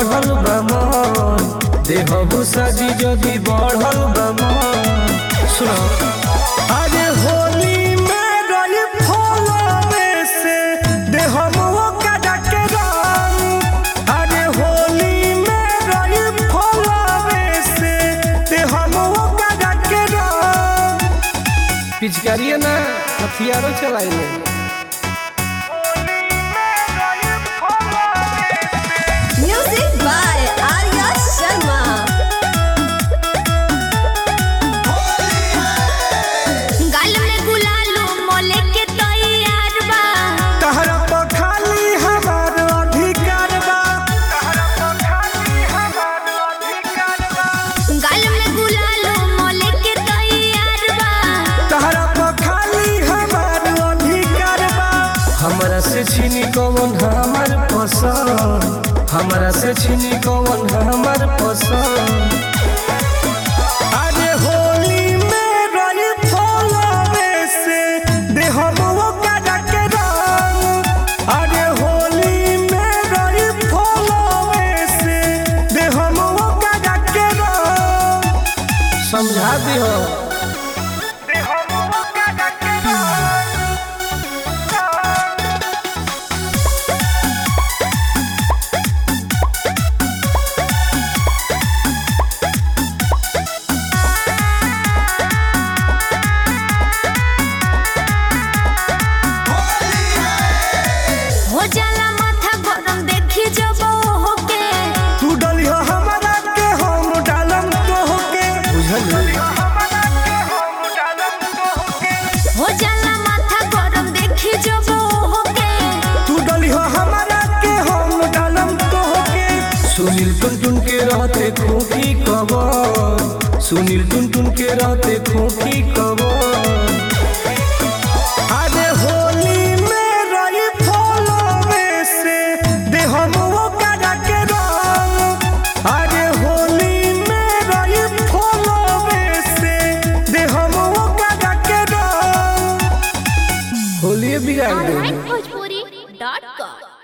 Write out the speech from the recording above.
चढ़ल बा मन देहबू साजी जदी बढ़ल बा मन। सुनो अरे होली में रही फलवे से देहबू कदा के रंग। अरे होली में रही फलवे से देहबू कदा के रंग। पिचकारिए ना हथियारों चलाइले। हमरा से छीनी कौन हमर पसंद, हमरा से छीनी कौन हमर पसंद। अरे होली में रही फलवे से देहबू कदा के रंग। अरे होली में रही फलवे से देहबू कदा के रंग। समझा दियो सुनील टुन के रहते खोखी कबर, सुनील टुन के रहते खोखी कबर। अरे होली में रही फलवे से देहबू कदा के रंग। अरे होली में रही फलवे से देहबू कदा के रंग। होली बिगाड़ दे। Bhojpuri.com